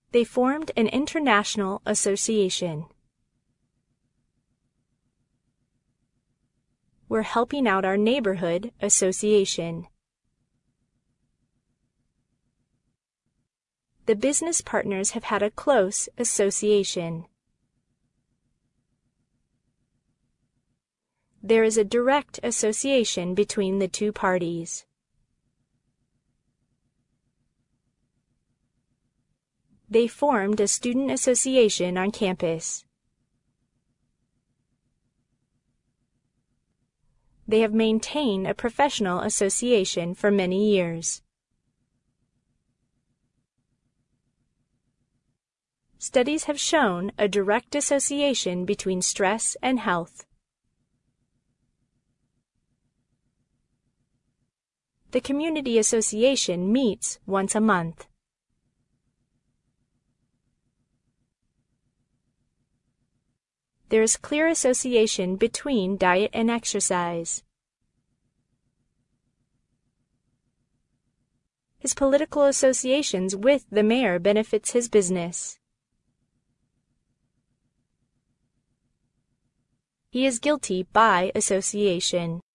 They formed an international association. We're helping out our neighborhood association. The business partners have had a close association. There is a direct association between the two parties. They formed a student association on campus. They have maintained a professional association for many years. Studies have shown a direct association between stress and health. The community association meets once a month. There is clear association between diet and exercise. His political associations with the mayor benefits his business. He is guilty by association.